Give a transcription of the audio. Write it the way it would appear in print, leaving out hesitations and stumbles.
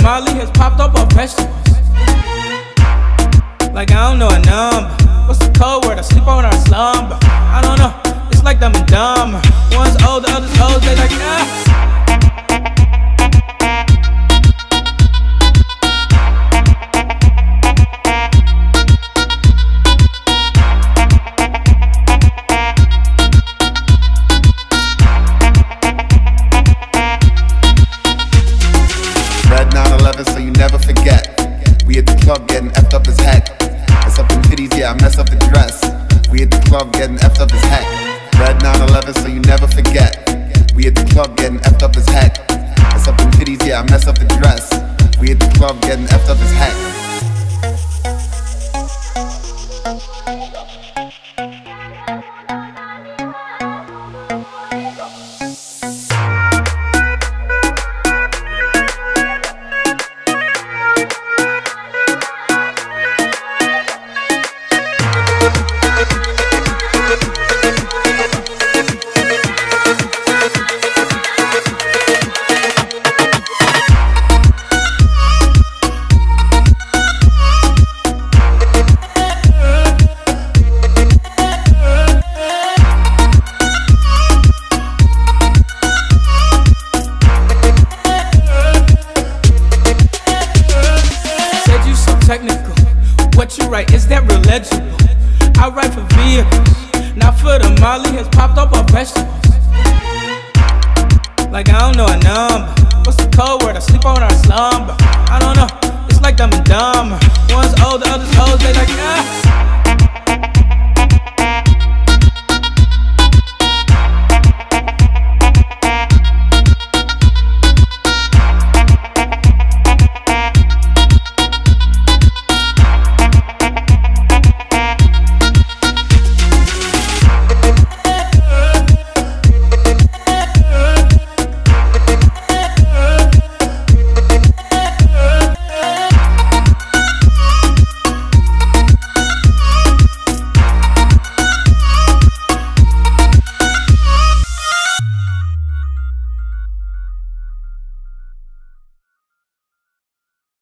Molly has popped up on vegetables. Like I don't know a number. What's the code word? I sleep on our slumber. I don't know, it's like dumb and dumber. One's old, the other's old, they like Red 911, so you never forget. We at the club getting effed up as heck. Mess up them titties, yeah, I mess up the dress. We at the club getting effed up as heck. Red 911, so you never forget. We at the club getting effed up as heck. Mess up them titties, yeah, I mess up the dress. We at the club getting effed up as heck. technical. What you write, is that real legible? I write for vehicles, not for the Molly has popped up on vegetables. Like I don't know a number. What's the code word? I sleep on our slumber. I don't know, it's like dumb and dumber. One's old, the other's old, they like